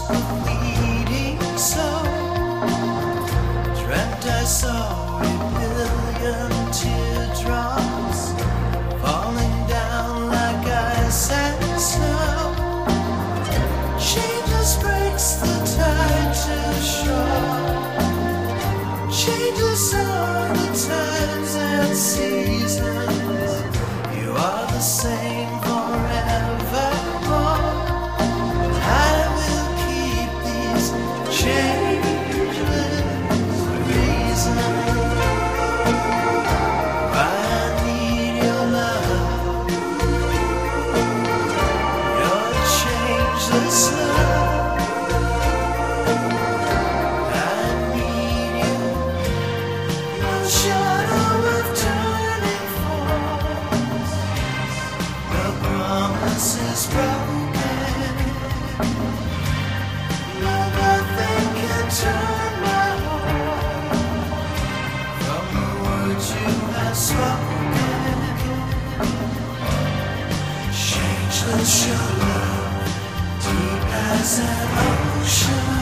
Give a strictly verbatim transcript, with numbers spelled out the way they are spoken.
a fleeting soul. Dreamt I saw a billion teardrops falling down like ice and snow. Changes breaks the tide to shore. Changes are the times and seasons. You are the same forevermore. I will keep these changeless reasons why I need your love, your changeless love. I need you. No shadow of turning force. The promise is broken. No, nothing can turn my heart from the words you have spoken. Changeless your love, deep as an ocean.